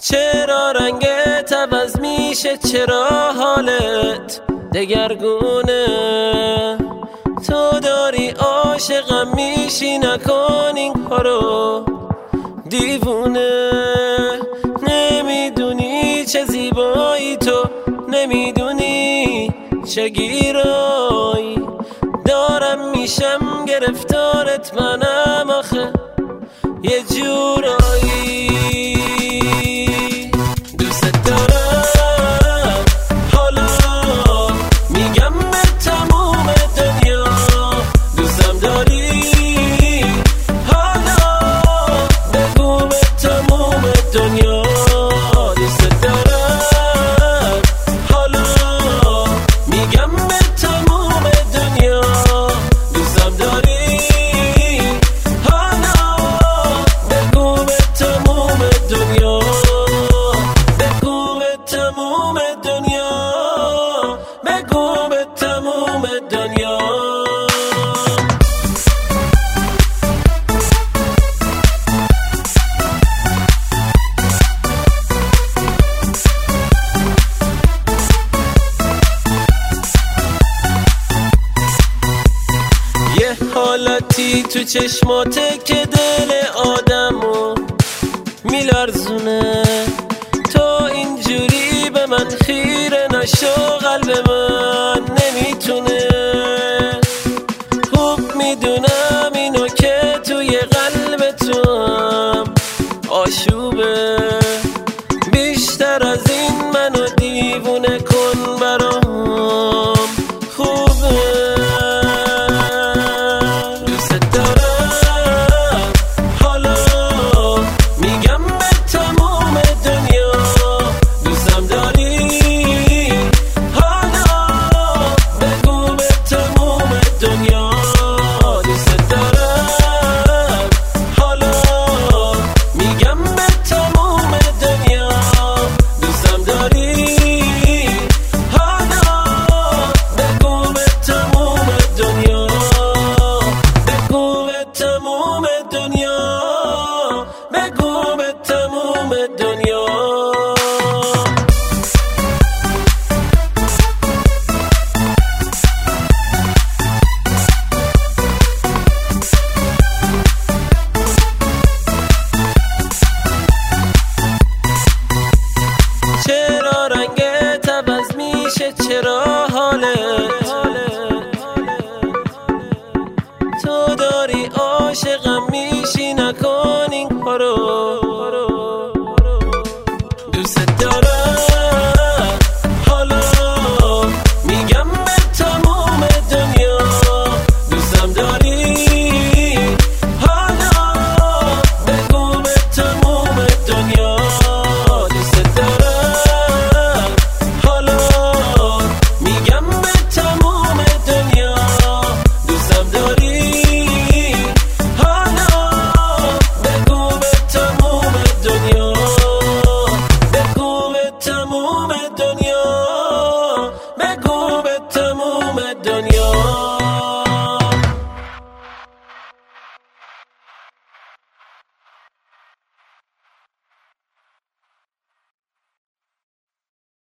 چرا رنگت عوض میشه، چرا حالت دگرگونه؟ تو داری عاشقم میشی، نکن این کارو دیوونه. نمیدونی چه زیبایی تو، نمیدونی چه گیرایی دارم، میشم گرفتارت منم آخه یه جورایی. دوست دارم حالا میگم به تموم دنیا، دوستم داری حالا بگو به تموم دنیا. دوست دارم حالا میگم به تموم دنیا، دوستم داری حالا بگو به تموم دنیا، بگو به تموم دنیا، بگو به تموم دنیا. یه حالتی تو چشماته که دل آدمو میلرزونه، تو اینجوری به من خیره نشو، قلب من نمیتونه. خوب میدونم اینو که توی قلب تو هم آشوبه، بیشتر از این منو دیوونه کن برام خوبه. تموم دنیا، بگو به تموم دنیا. چرا رنگت عوض میشه، چرا حالت تو داری عاشقم میشی، نکن این کارو دوست دارم.